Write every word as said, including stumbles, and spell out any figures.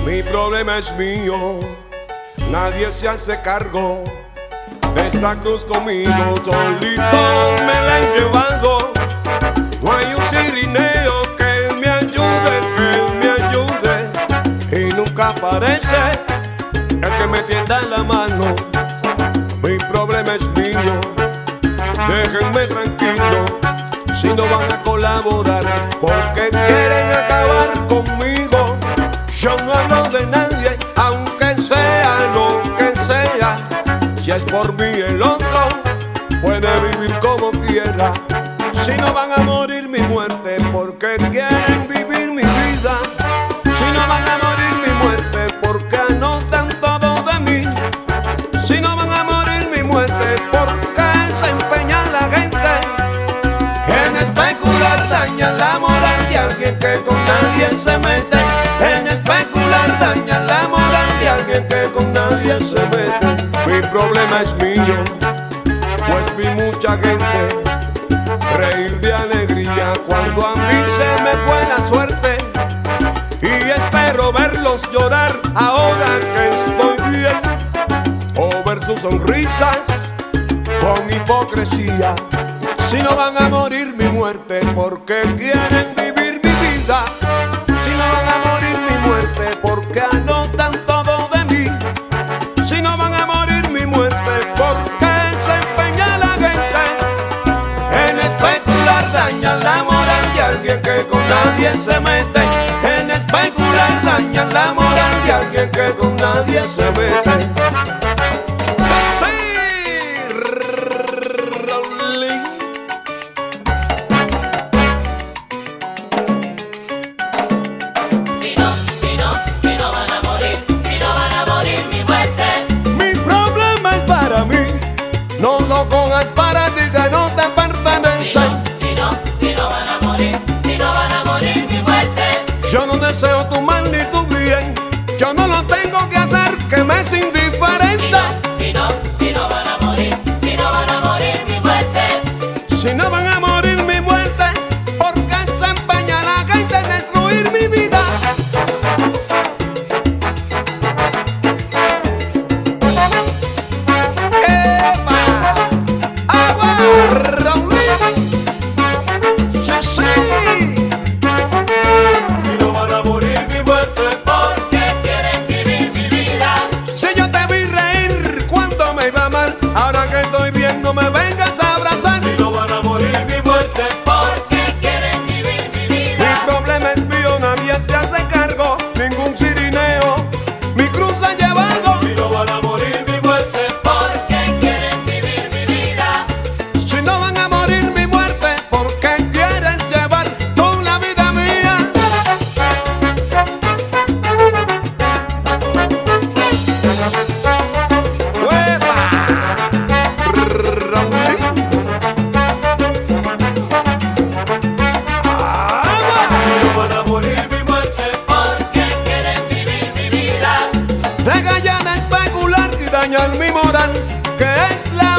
Mi problema es mío, nadie se hace cargo de esta cruz conmigo, solito me la he llevado. No hay un cirineo que me ayude, que me ayude, y nunca aparece el que me tienda la mano. Mi problema es mío, déjenme tranquilo, si no van a colaborar porque quieren acabar conmigo. Yo no hablo de nadie, aunque sea lo que sea. Si es por mí el otro puede vivir como quiera. Si no van a morir mi muerte porque quieren vivir mi vida. Si no van a morir mi muerte porque anotan todo de mí. Si no van a morir mi muerte porque se empeña la gente en especular, dañan la moral de alguien que con nadie se mete. En especular, dañan la moral de alguien que con nadie se mete. Mi problema es mío, pues vi mucha gente reír de alegría cuando a mí se me fue la suerte. Y espero verlos llorar ahora que estoy bien, o ver sus sonrisas con hipocresía. Si no van a morir mi muerte porque quieren vivir mi vida. Si no van a morir mi muerte porque anotan todo de mí. Si no van a morir mi muerte porque se empeña la gente en especular, dañan la moral de alguien que con nadie se mete. En especular, dañan la moral de alguien que con nadie se mete. No lo cojas para ti que no te pertenece. Si no, si no, si no van a morir, si no van a morir mi muerte. Yo no deseo tu mal ni tu bien, yo no lo tengo que hacer, que me es indiferente. Si no, si no, si no van a morir, si no van a morir mi muerte. Si no van a morir mi muerte, porque se empeña la gente en destruir mi vida. Ahora que estoy bien, no me vengas a abrazar. Si no van a morir mi muerte, porque quieren vivir mi vida. Mi problema es mío, nadie se hace cargo, ningún cirineo mi cruz ha llevado. Si no van a morir mi muerte, porque quieren vivir mi vida. Si no van a morir mi muerte, porque quieren llevar tú la vida mía. Deja ya de especular y dañar mi moral, que es la